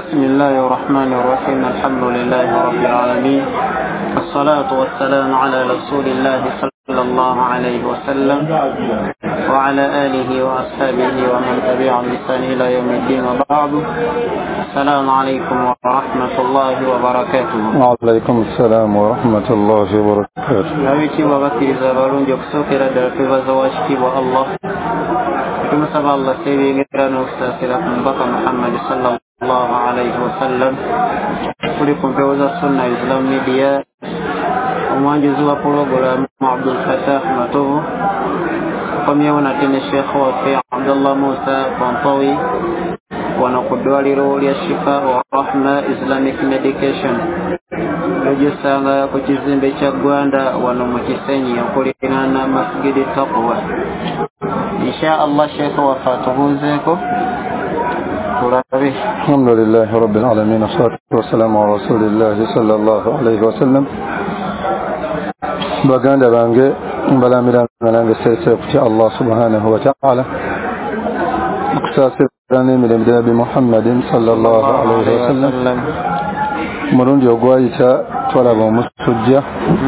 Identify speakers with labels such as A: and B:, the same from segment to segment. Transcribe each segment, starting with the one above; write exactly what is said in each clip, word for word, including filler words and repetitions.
A: بسم الله الرحمن الرحيم الحمد لله رب العالمين الصلاة والسلام على رسول الله صلى الله عليه وسلم وعلى آله وأصحابه ومن تبعهم بإحسان إلى يوم الدين وبعد السلام عليكم ورحمة الله وبركاته.
B: وعليكم السلام ورحمة الله وبركاته.
A: نبيتي وبكر زبالون جكسوك رد في وزواشتي والله كما سبع الله سيبي غيران وستاسلكم بقى محمد صلى الله عليه وسلم ولكم في وزا السنة إسلام ميديا وما جزوا بروغرام عبد الفتاح مطوه كم يونا تين الشيخ وفي عبد الله موسى بانطوي ونقود والي الشفاء ورحمة إسلامك ميديكيشن Rujusanga kukizimbe kya Gwanda wano mu Kisenyi okuliraana masjidi Taqwa. Insha Allah Sheikh wafatubuzeeko tulabe.
B: Alhamdulillahi Rabbil Alamin wassalatu wassalamu ala Rasulillahi sallallahu alayhi wa sallam. Baganda bange mbalamira nange sese kutya Allah subhanahu wa ta'ala. Okusasira n'emirembe Nabi Muhammadin sallallahu alayhi wa sallam. Murundi ogwayita twalaba omusujja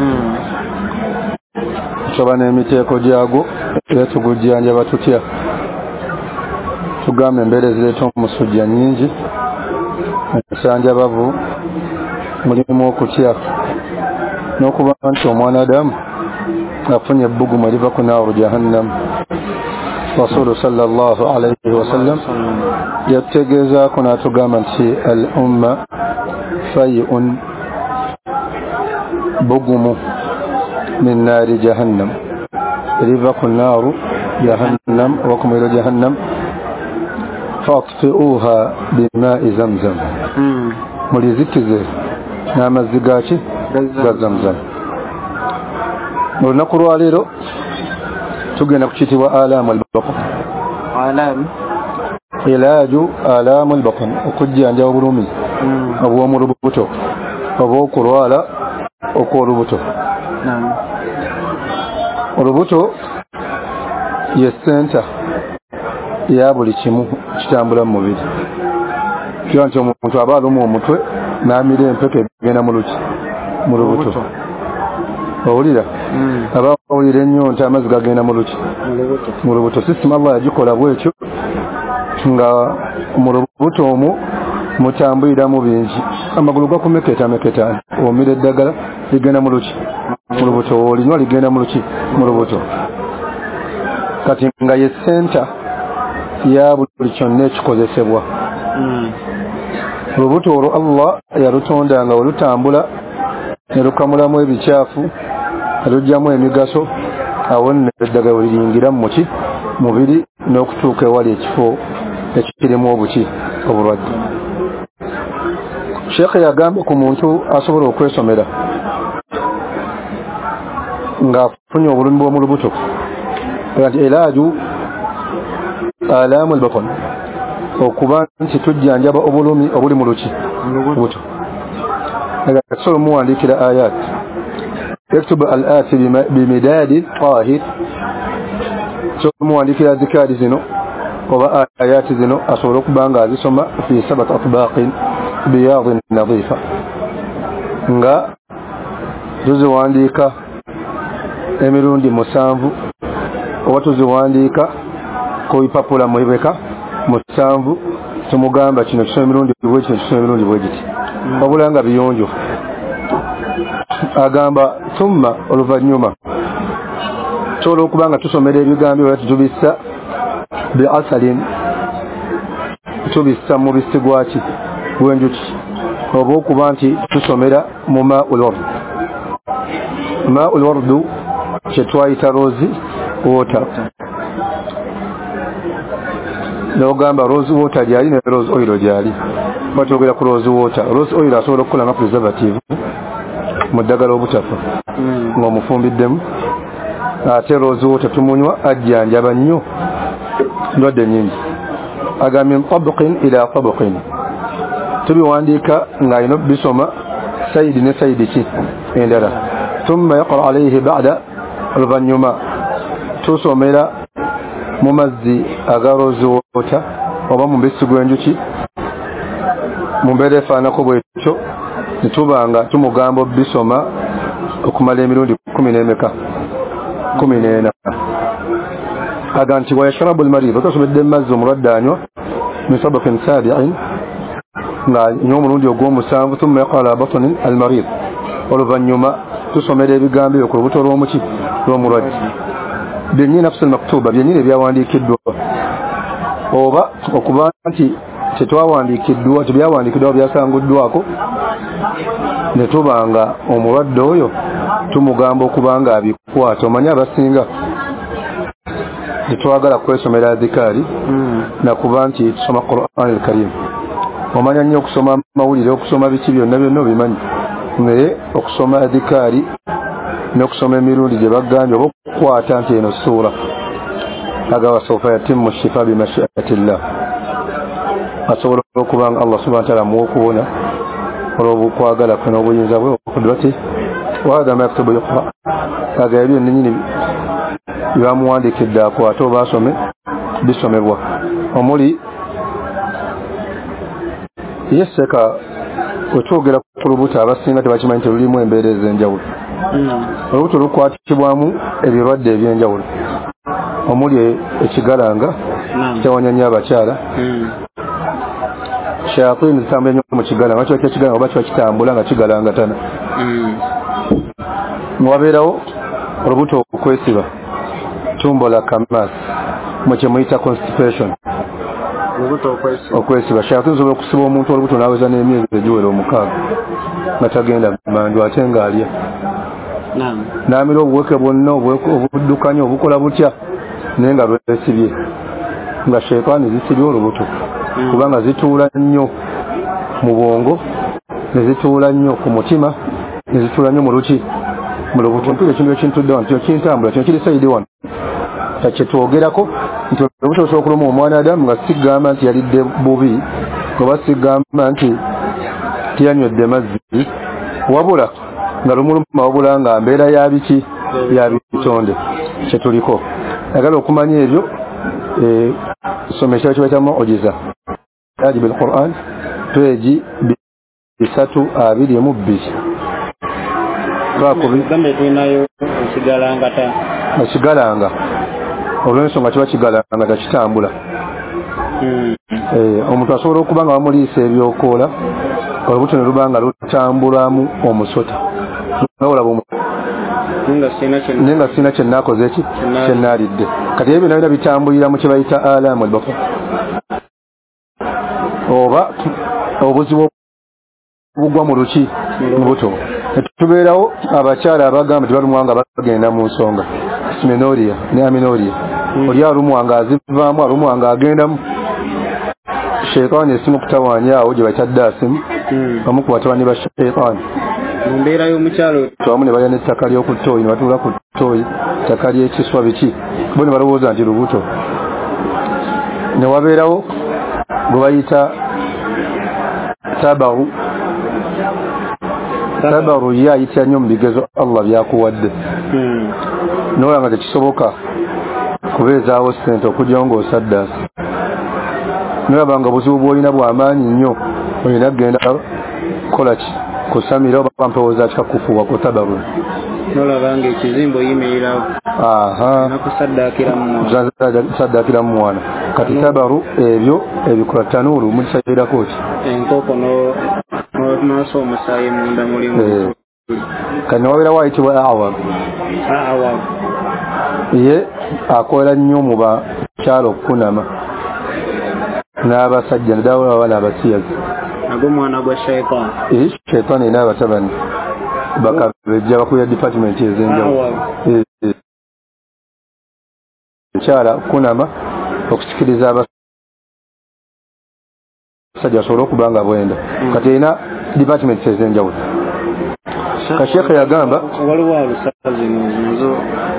B: tuba n'emiteeko gyago era tugujjanjaba tutya tugamba embeera ezireeta omusujja nnyingi ensanjabavu mulimu okutya n'okuba nti omwanadamu afunye ebbugumu eriva ku naaru jahannam. Rasulu sallallahu alayhi wasallam yatutegeezaako n'atugamba nti al umma fay'un bugumu min naari jahannam riva ku naaru jahannam wa ku muliro jahannam fatfi'uha bimaa'i zamzam mulizikize n'amazzi gaki ga zamzam. olunaku lwaleero tugenda ku kiyitibwa alaamu albaqan.
A: Alaamu
B: ilaaju alaamu albaqan okujjanjaba obulumi obw'omu lubuto oba okulwala okw'olubuto. Olubuto ye senta ya buli kimu kitambula mu mubiri. Kiba nti omuntu aba aluma omutwe n'amira empeke egenda mu luki mu lubuto. Owulira aba awulira ennyonta amazzi gagenda mu luki mu lubuto. Sisitemu Allah yagikola bwekyo nga mu lubuto omwo mutambuliramu bingi. Amagulu gakumeketa meketa omira eddagala ligenda mu luki mu lubuto, olinywa ligenda mu luki mu lubuto. Kati nga ye senta ya buli kyonna ekikozesebwa. Olubuto olwo Allah yalutonda nga olutambula ne lukamulamu ebikyafu alugyamu emigaso awo nno eddagala liyingira mu ki mubiri n'okutuuka ewali ekifo ekirimu obuki obulwadde. Sheikh yagambye ku muntu asobola okwesomera ng'afunye obulumi bw'omu lubuto nti ilaaju alaamu albaqan okuba nti tujjanjaba obulumi obuli mu luki lubuto. Tusobola omuwandiikira ayat yaktubu al ati bimidaadi tahir. Tusobola omuwandiikira zikaari zino oba ayati zino asobola okuba nga azisoma fi sabat atbaqin biyadin nadifa nga tuziwandiika emirundi musanvu oba tuziwandiika ku bipapula mwebeka musanvu tumugamba kino kisoma emirundi bwe kino kisoma emirundi bwe giti wabula nga biyonjo. Agamba thumma oluvannyuma tusobola okuba nga tusomera ebigambo oba tubissa bi asalin tubissa mu bisi gwaki gwenjuki oba okuba nti tusomera mu ma'ul ward. Ma'ul wardu kyetwayita rose water. N'ogamba rose water gyali ne rose oil gyali batwogera ku rose water. Rose oil asobola okukola nga preservative mu ddagala obutafa ng'omufumbiddemu, ate rose water tumunywa ajjanjaba nnyo ndwadde nnyingi. Aga min tabqin ila tabqin tubiwandiika ng'alina bisoma sayidi ne sayidi ki endala. Thumma yaqra alayhi ba'da oluvannyuma tusomera mu mazzi aga rose water oba mu mubisi gw'enjuki mu mbeera efaanako bwetyo ne tuba nga tumugamba bisoma okumala emirundi kumi n'emeka kumi n'ena aga nti wayashrabu almarid otasomedde emazzi omulwadde anywa min sabatin sabiin nga nywa omulundi ogw'omusanvu thumma yaqala batni almarid oluvannyuma tusomera ebigambo ebyo ku lubuto lw'omuki lw'omulwadde byennyini nafsu almaktuba byennyini ebyawandiikiddwa oba okuba nti tetwawandiikiddwa tebyawandiikiddwa byasanguddwako ne tuba nga omulwadde oyo tumugamba okuba nga abikwata. Omanyi abasinga tetwagala kwesomera adhikaari mm. nakuba nti tusoma Qur'an al-Karim. Omanya nnyo okusoma amawulire okusoma biki byonna byonna obimanyi naye okusoma adhikaari n'okusoma emirundi gye bagambye oba okukwata nti eno ssuura agawa sawfa yatimmu shifa bimashiatillah asobola okuba nga Allah subhanahu wa ta'ala amuwa okuwona olw'okwagala kwe n'obuyinza bwe okudrati wahada ma yaktubu yuqra aga ebyo nnyini byamuwandiikidde akwate oba asome bisomebwa omuli yeseka wetwogera ku lubuto abasinga tebakimanyi nti lulimu embeera ez'enjawulo olubuto lukwatibwamu ebirwadde eby'enjawulo omuli ekigalanga kyawanya nnyo abakyala shayatin zitambula nnyo mu kigalanga kiba kigalanga oba kiba kitambula nga kigalangatana wabeerawo olubuto okwesiba tumbola kamas mu kyemuyita constipation okwesiba shayatin zisobola okusiba omuntu olubuto n'aweza n'emyezi egiwera omukaaga nga tagenda mandu ate ng'alya n'amira obuweke bwonna obuddukanya obukola butya naye nga lwesibye nga shayitaani zisibye olubuto kubanga zituula nnyo mu bwongo ne zituula nnyo ku mutima ne zituula nnyo mu luki mu lubuto. Mpira ekintu ekintudde wano kintambula kino kiri sayidi wano kyetwogerako nti olubuto lusobola okuluma omwana adamu nga sigamba nti yalidde bubi oba sigamba nti tiyanywedde mazzi wabula nga lumuluma wabula nga mbeera ya biki ya bitonde kyetuliko agala okumanya ebyo somesa kibayitamu ojiza yaji bil Qur'an peji bisatu abiri mu bbiri
A: twakubi gambe tunayo kigalangata
B: kigalanga olw'ensonga kiba kigalanga takitambula omuntu asobola okuba nga bamuliisa ebyokoola olubuto ne luba nga lutambulamu omusota naye nga sina kyenaakoze eki kyenaalidde kati ebyo nabina bitambulira mu kyebayita alamu albafu oba obuzibu obugwa mu luki mu buto. Tubeerawo abakyala abagamba tebalumwa nga bagenda mu nsonga simenoria ne aminoria oli alumwa nga azivaamu alumwa nga agendamu sheitaani esimu kutawaanya awo gye bayita daasimu bamu ku batabani ba sheitaani
A: mu mbeera y'omukyalo
B: awamu ne balya n'ettaka ly'oku ttooyi ne batuula ku ttooyi ttaka ly'ekiswa biki bo ne balowooza nti lubuto. Ne wabeerawo gwe bayita tabaru tabaru ye ayitira nnyo mu bigezo Allah byakuwadde nola nga tekisoboka kubeezaawo ssente okujyawo ng'osaddaasi nolaba nga obuzibu bw'olina bw'amaanyi nnyo olina kgenda kukola ki kusamira oba mpowooza kikakufuuwa ku tabaru
A: nolaba nga ekizimbo oyimirirawo
B: nakusaddaakira mu mwana kati tabaru ebyo ebikola tanuuru mukisairako ki
A: enkoko n'osa omusaayi munda mulimu
B: kati newabeerawo ayitibwa awab
A: awab
B: ye akolera nnyo mu bakyala okukunama n'abasajja nedawula abana abasiyazi
A: ago mwana gwa shaitaani
B: shaitaani ina abatabani bakabejja bakulira department ez'enjawulo ekyala okukunama okusikiriza abasajja basobole okuba nga bwenda kati erina department ez'enjawulo. Kashekhe yagamba
A: waliwo alusa zino nzo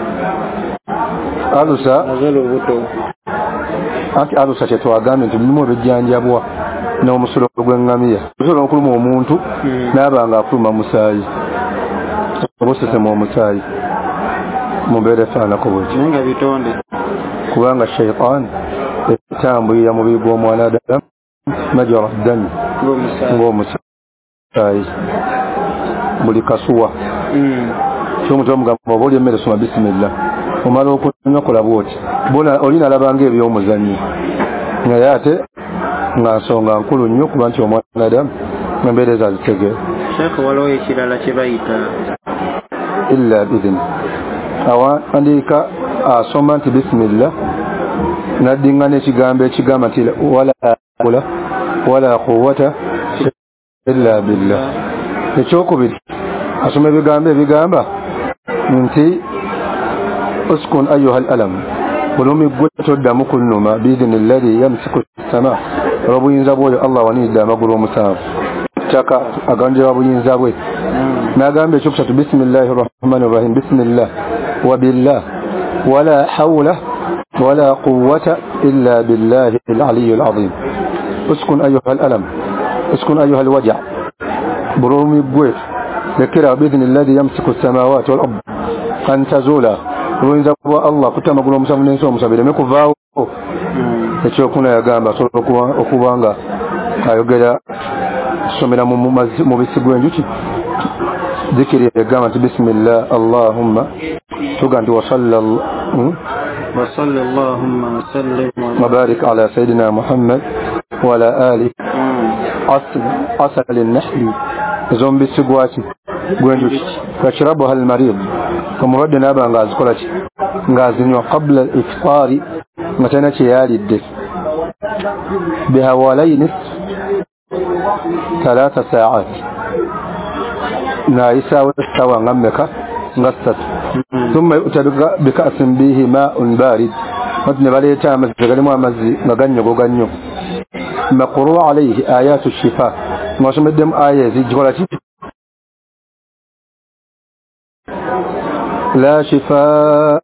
B: alusa
A: azolubuto
B: anti alusa kyetwagambye nti mulimu ebijjanjabwa n'omusulo gw'eŋŋamiya osobola okuluma omuntu n'aba nga akuluma musaayi oba osesema omusaayi mu mbeera efaanako bweki
A: nga bitonde
B: kubanga shaitaani etambulira mubiri gw'omwana adamu majra dami ng'omusaayi buli kasuwa kyomuntu omugamba oba oli emmere soma bisimillah omala okunywa kola bwoti bona olina alabanga ebyomuzannyo naye ate nga nsonga nkulu nnyo kuba nti omwanadamu embeera ezo azitegeera.
A: Sheikh waliwo ekirala kye bayita
B: illa biidhni awandiika asoma nti bisimillah naddingana ekigambo ekigamba nti wala hawla wala quwwata illa billah. Ekyokubiri asoma ebigambo ebigamba nti uskun ayuha al-alam bulumi gwe toddamu kunnuma biidhni alladhi yamsiku as-samaa olw'obuyinza bw'oyo Allah wanidde amagulu omusanvu ttaka agandira buyinza bwe n'agamba ekyokusatu bisimillahi rrahmani rrahim bisimillah wa billah wala hawla wala quwwata illa billahi al-aliyyi al-azim. uskun ayuha al-alam uskun ayuha al-waja' bulumi gwe lekera biidhni alladhi yamsiku as-samawati wal-ard an tazula olw'obuyinza bwa Allah kutta amagulu omusanvu n'ensi omusanvu bireme kuvaawo. Ekyokuna yagamba asobola okuba nga ayogera somera mu bisi gw'enjuki zikiri yagamba nti bisimillah allahumma tuga nti wasallallahu wasallim wa barik ala sayidina muhammad wa ala alihi asal an-nahl zombisi gwaki gw'enjuki kashrabuha al-marid kamulwadde naaba nga azikola ki ng'azinywa qabla al-iftaari nga talina kyeyalidde bihawalayi ثلاث ساعات نايسا وتساوى غمك غسط ثم يؤتى بكأس به ماء بارد مدن باليتا مزغلمو مزي غغنيو غغنيو مقروء عليه آيات الشفاء وشمدم آية زي جولاتي لا شفاء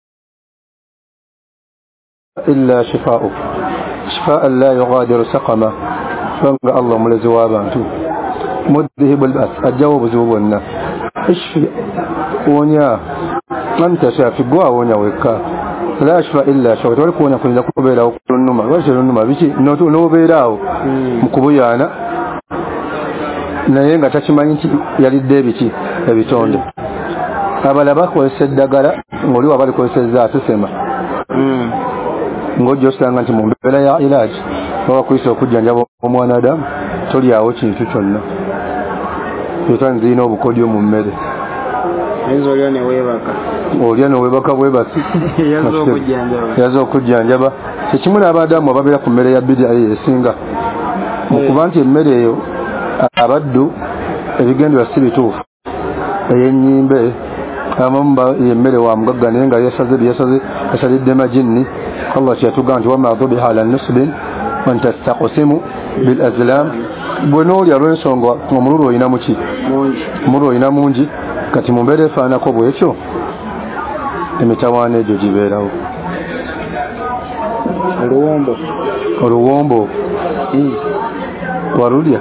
B: إلا شفاؤه شفاء لا يغادر سقما فانق الله ملزوابا مذهب البأس الجواب زوبنا اشفي ونيا من تشاء في قوى ونيا ويكا لا اشفى إلا شوت ولكون يكون لكم بيلا وكل النمى وشل النمى بيشي نو بيلاو مكبويانا naye nga takimanyi nti yalidde ebiki ebitonde abala bakozesa eddagala ng'oli waba likozesezza atusema ng'ojja osanga nti mu mbeera ya ilaaji baba kuyisa okujjanjaba omwanadamu tolyawo kintu kyonna kyota nzirina obukodyo mu mmere
A: olya neweebaka
B: olya neweebaka bwebasi yaza okujjanjaba kyekimu n'abadamu ababeera ku mmere ya bidia eyo esinga okuba nti emmere eyo abaddu ebigendera si bituufu ey'ennyimbe amamba yemmere wa mugagga naye nga yasaze byeyasaze yasalidde majinni Allah kyeyatugamba nti wama dhubiha ala nusbin an tastaqsimu bil azlam bw'onoolya lw'ensonga omululu oyina muki omululu oyina mungi kati mu mbeera efaanako bwekyo emitawaana egyo gibeerawo.
A: oluwombo
B: oluwombo walulya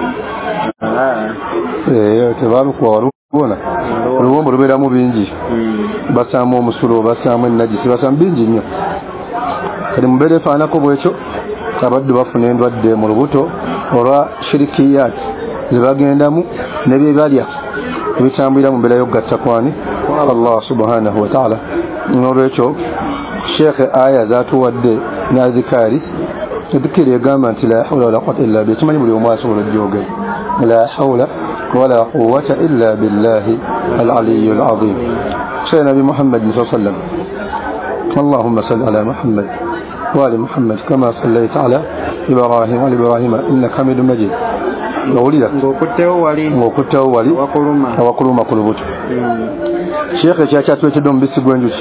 B: tebalukuwa walubona oluwombo lubeeramu bingi basaamu omusulo basaamu enajisi basaamu bingi nnyo kati mu mbeera efaanako bwekyo abaddu bafuna endwadde mu lubuto olwa shirikiyat zebagendamu ne bye balya ebitambulira mu mbeera y'okugatta kwani Allah subhanahu wa ta'ala. N'olwekyo sheekhe aya zatuwadde n'azikaari edikiri egamba nti la hawla wala quwwata illa billah kimanyi buli omu asobola ogyogera la hawla wala quwwata illa billahi al-aliyyi al-azim. Sheikh Nabi Muhammad sallallahu alaihi wasallam Allahumma salli ala Muhammad وآل محمد كما صليت على إبراهيم وآل إبراهيم إنك حميد مجيد. نقول لك وكتة ولي وقلوم قلوبك شيخ شاشات وتدوم بسجونج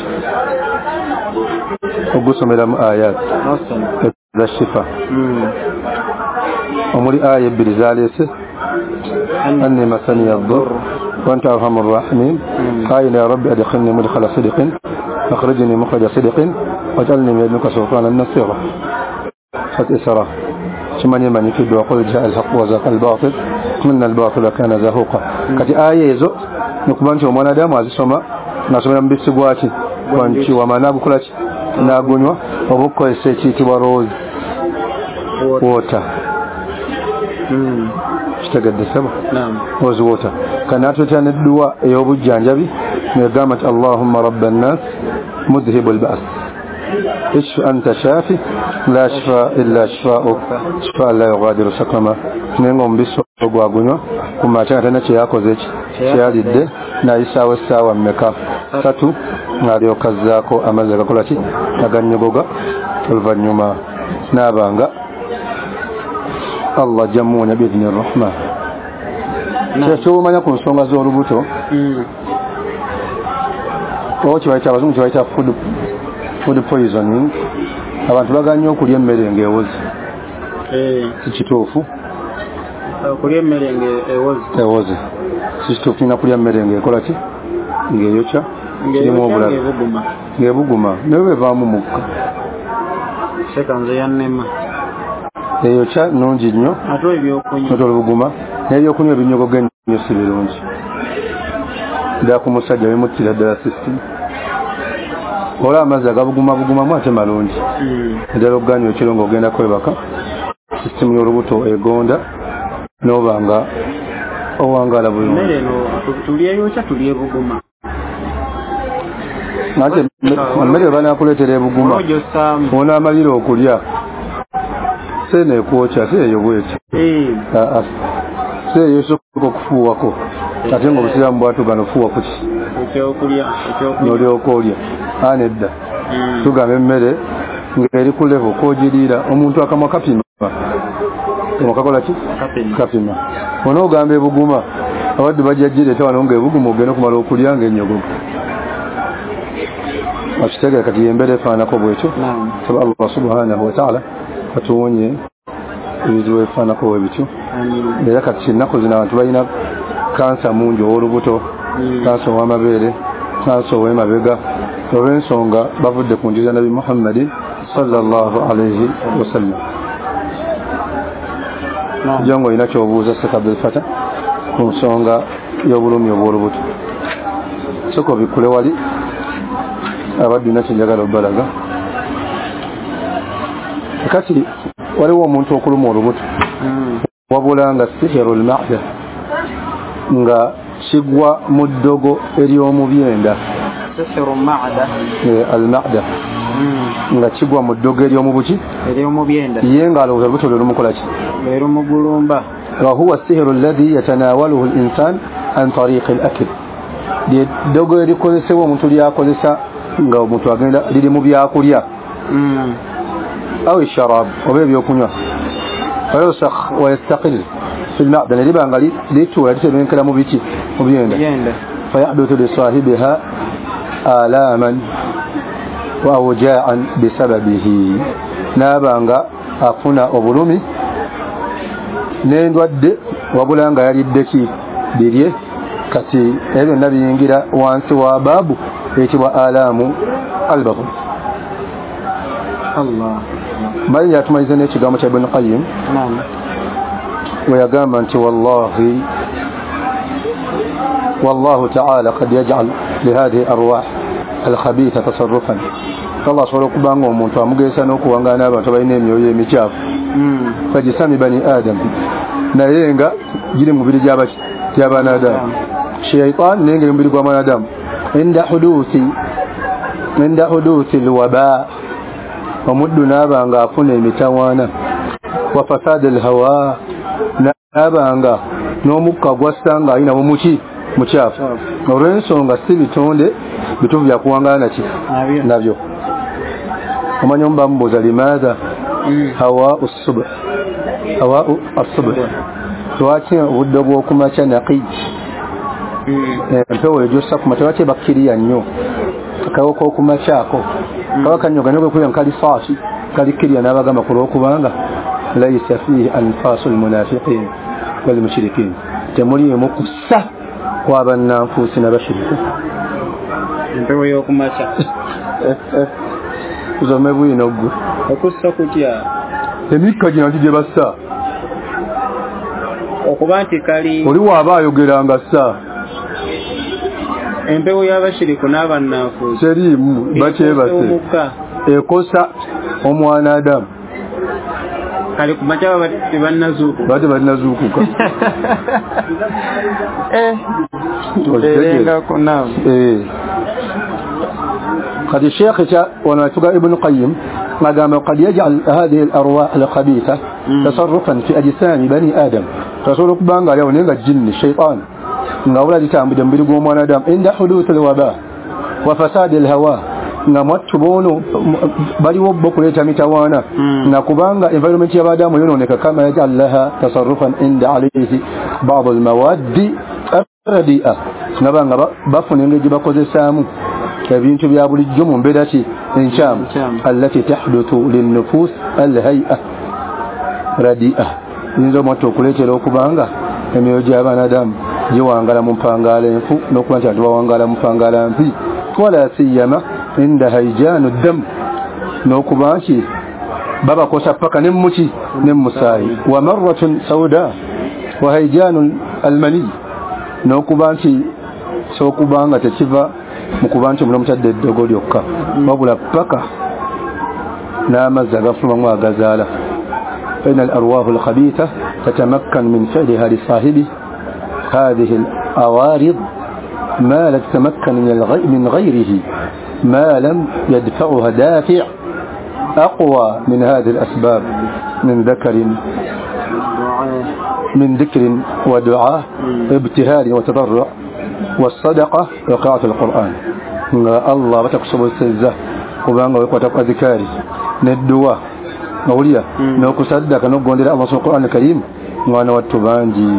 B: وقسم لهم آيات ذا الشفاء أمري آية برزاليس أني مسني الضر وأنت أرحم الراحمين قائل يا رب أدخلني مدخل صدق أخرجني مخرج صدق واجعلني من يدك سلطانا نصيرا فاتسرا ثم يمن يفيد وقل جاء الحق وزاق الباطل من الباطل كان زهوقا كتي آية يزو نكبانتي ومانا دام عزي سما ناسونا مبسيقواتي وانتي ومانا بكلاتي ناقونوا وبكو يسيتي تباروز ووتا kitegedde sebo
A: naam
B: oziwota kanatwetya nedduwa ey'obujjanjabi negamba nti allahumma rabba nnas mudhibu lbas ishfa anta shafi la shifa illa shifa'uk shifa la yughadiru sakama nenga omubisi ogwagunywa kumakya nga talina kyeyakoze eki kyeyalidde nayisaawo essaawa mmeka satu ng'alyoka azzaako amazzi agakola ki agannyogoga oluvannyuma n'abanga Allah jamuuna biidhni rrahman kyekyobumanya ku nsonga z'olubuto oba kibayita abazungu kibayita food food poisoning abantu baganye okulya emmere ng'ewoze si kituufu
A: okulya emmere ng'ewoze
B: ewoze si kituufu tulina kulya emmere ng'ekola ki ng'eyokya ng'erimu obulabe ng'ebuguma naye bevaamu mukka
A: sekanze yannema
B: eyokya nnungi nnyo
A: ate ebyokunywa
B: ate olubuguma n'ebyokunywa ebinyogoga ennyo si birungi ddala ku musajja bimuttira ddala system olaba amazzi agabuguma bugumamu ate malungi eddala okuganywa ekiro ng'ogenda kwebaka system y'olubuto egonda n'oba nga owangaala bulungi
A: emmere eno tulyeyokya tulye buguma
B: ate emmere eba nakuleetera ebuguma onaamalira okulya sene ekwokya si eyo bweti si eyo esoboka okufuuwako ate nga obusiraamu bwatugana ofuuwa ku ki n'olyoka olya ana edda tugamba emmere ng'eri ku levo kogiriira omuntu akamwa kapima kakola ki kapima onoogamba ebuguma abaddu bajajjireeta wano ng'ebuguma ogenda okumala okulya ng'enyogoga akitegere kati yembeera efaanako bwekyo saba Allah subhanahu wa ta'ala atuwonye ebizibu ebifaanako bwebityo era kati ennaku zino abantu balina kansa mungi ow'olubuto kansa ow'amabeere kansa ow'emabega olw'ensonga bavudde ku njiri ya nabi muhammadin sallallahu alaihi wasallam jongo olina kyobuuza sekabelfata ku nsonga y'obulumi obw'olubuto soka obikkule wali abaddu nakyo njagala obbalaga kati waliwo omuntu okuluma olubuto wabula nga sihiru lmada nga kigwa mu ddogo ery'omubyenda almada nga kigwa mu ddogo ery'omubuki ye nga alowooza olubuto lwe lumukola ki wahuwa sihiru alladhi yatanawaluhu linsan an tariqi lakil lyeddogo erikozesebwa omuntu lyakozesa nga omuntu agenda liri mu byakulya aw sharab oba ebyokunywa wayusakh wayastaqil fi lmada neriba nga lituula litebenkera mu biki mu byenda fayahdutu lisahibiha alaman wa awjaan bisababihi naaba nga afuna obulumi n'endwadde wabula nga yaliddeki birye kati ebyo byonna biyingira wansi wa baabu ekibwa alaamu albatn
A: Allah
B: mali yatumaliza n'ekigambo kya Ibn Qayyim we yagamba nti wallahi wallahu ta'ala qad yaj'al li hadhihi arwah alkhabitha tasarrufan Allah asobola okuba nga omuntu amugeesa n'okuwangana n'abantu balina emyoyo emikyafu fajisami bani adam naye nga giri mu mubiri gy'abanadamu shaitan naye nga mubiri gw'abanadamu inda huduthi inda huduthi lwaba omuddu naaba nga afuna emitawaana wa fasad alhawa naaba nga n'omukka gwassa nga alina mumuki mukyafu olw'ensonga si bitonde bituufu byakuwangana naki nabyo omanya omu bamubuuza limaadha hawa subh hawa asubh lwaki obudde bw'okumakya naqi empewo egyossa kumakya lwaki bakiriya nnyo akawo k'okumakyako kaba kanyoganyoga kuya nkali saasi kali kirya n'abagamba ku lw'okubanga laisa fihi anfasu almunafiqin walmushrikin temuliimu kussa kw'abannanfuusi n'abashiriku
A: empewo y'okumakya
B: uzome bwino gwe
A: okussa kutya
B: emikka gino nti gye bassa
A: okuba nti kali
B: oli waaba ayogeranga ssa
A: empewo y'abashiriku n'abannanfuusi
B: teriimu bakyebase ekosa omwana adamu
A: kali kumacha banazuku
B: bade banazukuka
A: eh otenga kuna
B: eh قد الشيخ وناتبع ابن القيم قام قد يجعل هذه الأرواح الخبيثة تصرفا في أجسام بني آدم تصرف بانغا يونيغا الجن الشيطان نولا تعمد بلغوم ونادم عند حدوث الوباء وفساد الهواء نمتبون بل وبكل تمتوانا نكبانغا environment ya badamu yononeka kama yaj'al laha tasarrufan inda alayhi ba'd al-mawad الرديئة nabanga bafunenge jibakozesamu ebintu bya bulijjo mu mbeera ki enchamu allati tahduthu linnufus alhay'a radi'a inzo moto okuleetera okubanga emyoyo gy'abanadamu giwangala mu mpangala enfu n'okuba nti abantu bawangala mu mpangala mpi wala siyama inda haijanu ddam n'okuba nti babakosa paka ne muki ne musaayi wa marratun sauda wa haijanu almani n'okuba nti sokubanga tekiva mukuba nti omulomu tadde eddogo lyokka wabula paka n'amazzi agafumamu agazaala فإن الأرواح الخبيثة تتمكن من فعلها لصاحب هذه الأوارض ما لا تتمكن من غيره ما لم يدفعها دافع أقوى من هذه الأسباب من ذكر من ذكر ودعاء ابتهال وتضرع والصدقة وقراءة القرآن الله بتكسب السزة قبان ويقوتك أذكاري ندوا نوليا نوكو صدق نوكو الله سبحانه القرآن الكريم وانا واتبانجي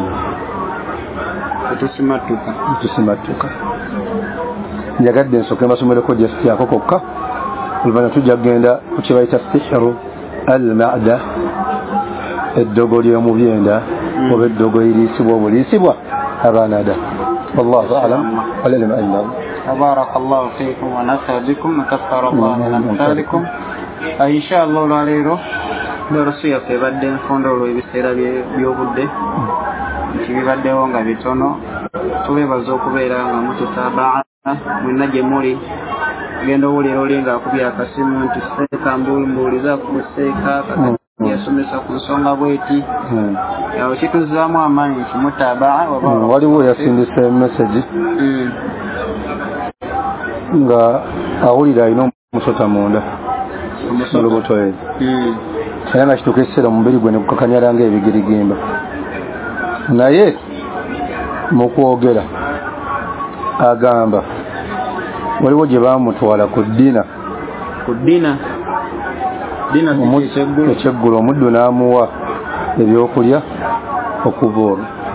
A: تسمتك
B: تسمتك يقدر نسوك ما سمي لكو جستيا كوكوكا البنا تجاقين دا وشبايت السحر المعدة الدوغو ليوم بيين وبالدوغو يلي سبوا ولي سبوا أبانا دا والله أعلم والعلم أيضا
A: تبارك الله فيكم ونفع بكم وكثر الله من أمثالكم إن شاء الله لاليرو درسيا في بدين فوندولو يبسيرا بيوبودي kibibaddewo nga bitono tubebaza okubeera nga mututabaa mwenna gye muli genda owulira oli nga akubya akasimu nti seeka mbuuliza ku seeka yasomesa ku nsonga bweti awo kituzaamu amaanyi nti mutabaa
B: waliwo yasindisa emesagi nga awulira alina omusota munda olubuto eri era nga kituuka ekiseera omubiri gwe ne gukakanyala nga ebigirigimba naye mu kwogera agamba waliwo gye bamutwala ku ddina
A: ku ddina
B: ekyeggulo omuddu n'amuwa ebyokulya okuva olwo